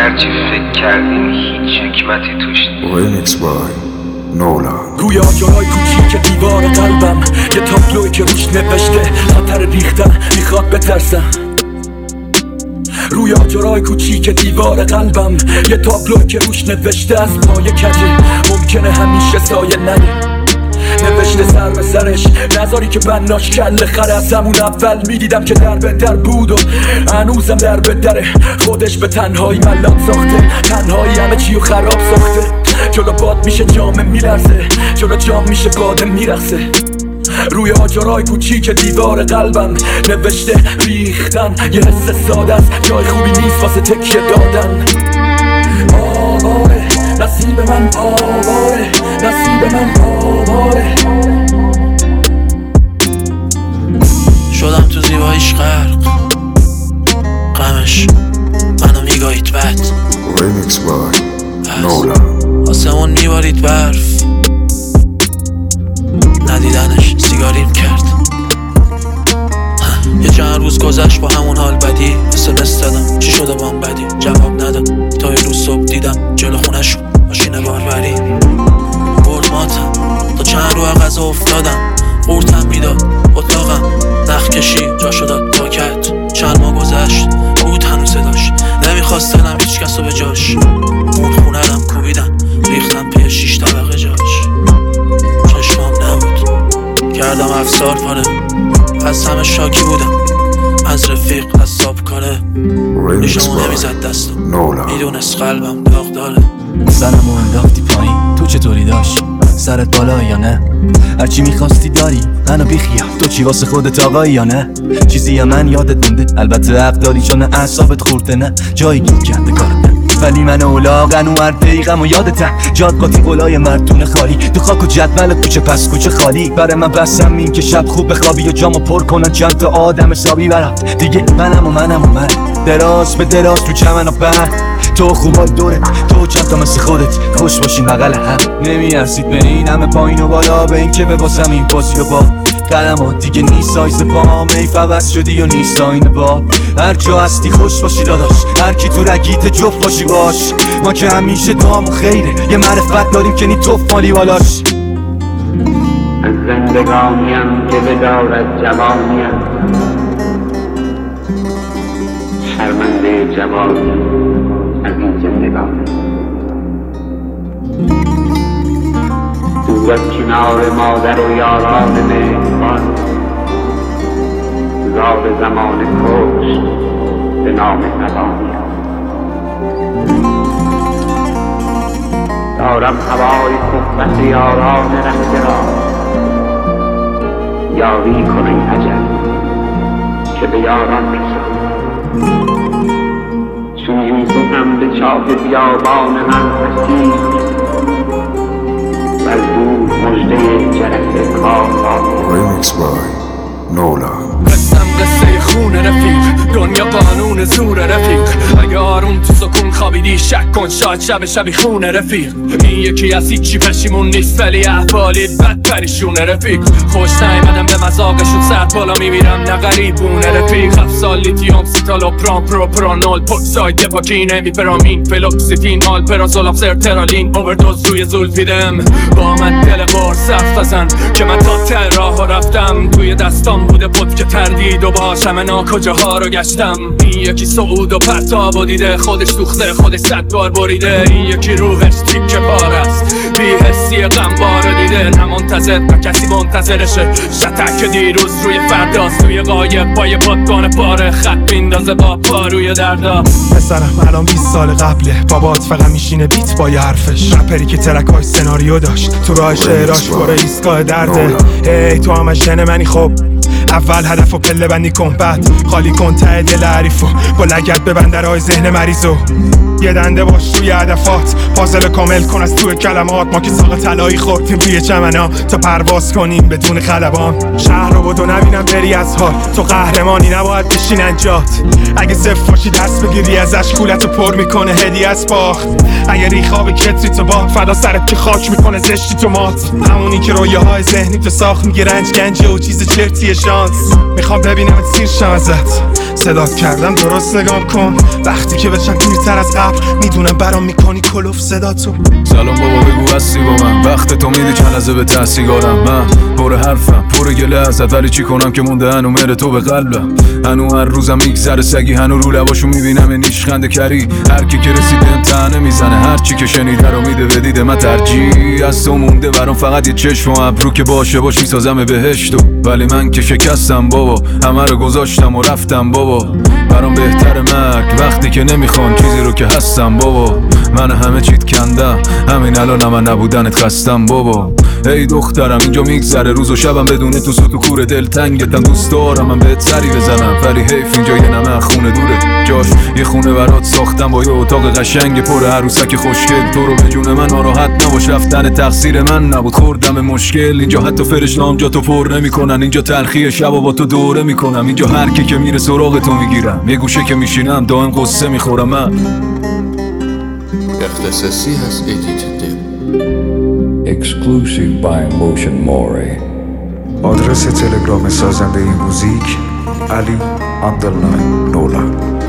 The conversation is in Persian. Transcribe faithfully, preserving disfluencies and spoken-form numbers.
هرچی فکر کردیم هیچ حکمتی توش نیست. ریمیکس بای نولان. روی آجرای کوچیک دیوار قلبم یه تابلوی که روش نوشته خطر ریختن میخواد بترسم. روی آجرای کوچیک دیوار قلبم یه تابلوی که روش نوشته از پای کجه ممکنه همیشه سایه نده. نوشته سر به سرش نذاری که بناش کله خره. از همون اول میدیدم که در به در بود و هنوزم در به دره. خودش به تنهایی ملام ساخته، تنهایی همه چیو خراب ساخته. جلو باد میشه جامه میلرزه، جلو جام میشه باده میرخصه. روی آجرای کوچیک دیوار قلبم نوشته ریختن یه حس ساده است، جای خوبی نیست واسه تکیه دادن. آواره نصیب من، آواره نصیب من، آواره. شدم تو زیباییش غرق، غمش منو میگاهید بد. ریمیکس بای نولان. آسمون میبارید برف، ندیدنش سیگاریم کرد. یه چند روز گذشت با همون حال بدی. اسمس دادم چی شده بام بدی، جواب نداد. تا یه روز صبح دیدم جلو خونه شد ماشین باربری. برد ماتم تا چند رو غذا افتادم. قورتم میداد اتاقم، نخ کشی جاشو داد پاکت. چند ماه گذشت بود هنوز صداش، نمیخواست دلم هیچ کسو به جاش. اون خونه رم کوبیدم ریختم پی شیش طبقه جاش. چشمام نبود کردم افسار پاره، از همه شاکی بودم، از رفیق از ساب کاره. ریشمو نمیزد دستم، میدونست قلبم داغ داره. سرمو انداختی پایین، تو چطوری داشت؟ سرت بالا یا نه؟ هرچی میخواستی داری، منو بیخیال. تو چی واسه خودت آقایی یا نه؟ چیزی یا من یادت مونده؟ البته حق داری چون اعصابت خورده، نه جایی گیر کرده کارت نه. ولی من اولاغن و هر دقیقم و یادتم جاد قاطی قلای مرتون خالی تو خاک و جدول کوچه پس کوچه خالی. برای من بسم این که شب خوب بخوابی و جامو پر کنن چند تا آدم حسابی برات دیگه. منم و منم و من دراز به دراز تو چمن و بر تو خوبای دوره، تو چند تا مثل خودت خوش باشین بغل هم. نمیارسید به این همه پایین و بالا، به این که بباسم این بازی و با قدمات دیگه نیست سایز پام. ای فوض شدی و نیست آین با هر جا هستی خوش باشی داداش، هر کی تو رگیت جفت باشی باش. ما که همیشه دعامون خیره، یه معرفت داریم که نی توف مالی بالاش. از زندگانیم که بدارد جوانیم، شرمنده جوانیم از این زندگانی. دور از کنار مادر و یاران مهربان، زاد زمان کشت به نام ندانیم. دارم هوای صحبت یاران رفته را، یاری کن ای اجل که به یاران رسد. چون یوسفم به چاه بیابان من رسید، و از دور مژده جرس کار. ریمیکس بای نولان. قسم قصه خون رفیق، دنیا قانون زور رفیق. اگه آروم تو سکون خوابیدی شک کن، شاید شب شبی خون رفیق. این یکی از هیچی پشیمون نیست، ولی احوالیت بد پریشون رفیق. خوش نیمدم به مذاقشون سر بالا میمیرم نه غریبونه رفیق. افسال لیتیوم سیتالو پرام پرو پرانول پوکساید دپاکین امیپرامین فلوکسیتین آلپرازول افسرترالین اووردوز روی زولفیدم. با من دل بار صرف بزن که من تا ته راه رفتم. توی دستام بوده بود که تردید و باشم من کجاها رو گشتم. این یکی صعود و پرتاب و دیده، خودش دوخته خودش صد بار بریده. این یکی روحش تیکه بار است، بی حسی غمبار دیده. نه منتظر و کسی منتظرشه، شتک دیروز روی فرداست. توی قایب با یه بادبان پاره خط میندازه با پا روی دردا. پسرم الان بیست سال قبله، بابات فقط میشینه بیت با یه حرفش. رپری که ترکاش سناریو داشت، تو راه شعراش پر ایستگاه درده. ای تو همه ژن منی، خب اول هدف و پله بندی کن، بعد خالی کن ته دل حریفو با لگد به بندرهای ذهن مریضو. یه دنده باش توی هدفات، پازل کامل کن از توی کلمات. ما که ساق طلایی خوردیم توی چمنا تا پرواز کنیم بدون خلبان. شهر رو بدو نبینم بری از حال، تو قهرمانی نباید بشین انجات. اگه صفر باشی دست بگیری ازش، کولتو پر میکنه هدیه از باخت. اگه ریخاب کتری تو با فدا سرت که خاک میکنه زشتی تو مات. همونی که رویاهای ذهنی تو ساخت، میگه رنج گنجه و چیز چرتیه شان. شانس میخوام ببینم سیر شم ازت صدات کردم درست نگام کن وقتی که بشم پیرتر از قبل میدونم برام میکنی کلوف صداتو سلام بابا بگو هستی با من وقت تو میدی چند لحظه به تحصیگارم من پر حرفم پر گله ازت ولی چی کنم که مونده هنو مره تو به قلبم هنو هر روزم میگذره سگی هنو رو لباشو میبینم نیشخنده کری هر کی که رسیده امتحانه میزنه هر چی که شنیده رو میده به دیده من ترجیح از تو مونده برام فقط یه چشم و ابرو که باشه باش میسازم بهشتو ولی من که شکستم بابا همه رو گذاشتم و رفتم بابا برام بهتر مرگ وقتی که نمیخوان چیزی رو که هستم بابا من همه چیت کندم همین الان من نبودنت خستم بابا ای دخترم اینجا میگذره روز و شبم بدون تو سوت و کور دل تنگتم دوست دارم من بهت سری بزنم ولی حیف اینجا یه نمه خونه دوره جاش یه خونه برات ساختم با یه اتاق قشنگ پر عروسک خوشگل تو رو به جون من ناراحت نباش رفتن تقصیر من نبود خوردم مشکل اینجا حتی فرشته‌ام جا تو پر نمیکنن اینجا تلخی شب و با تو دوره میکنم اینجا هر کی که میره سراغ تو میگیرم یه گوشه که میشینم دائم قصه میخورم من اختصاصی هست ایدیت Exclusive by Motion More. آدرس تلگرام سازنده این موزیک علی اندرلاین نولان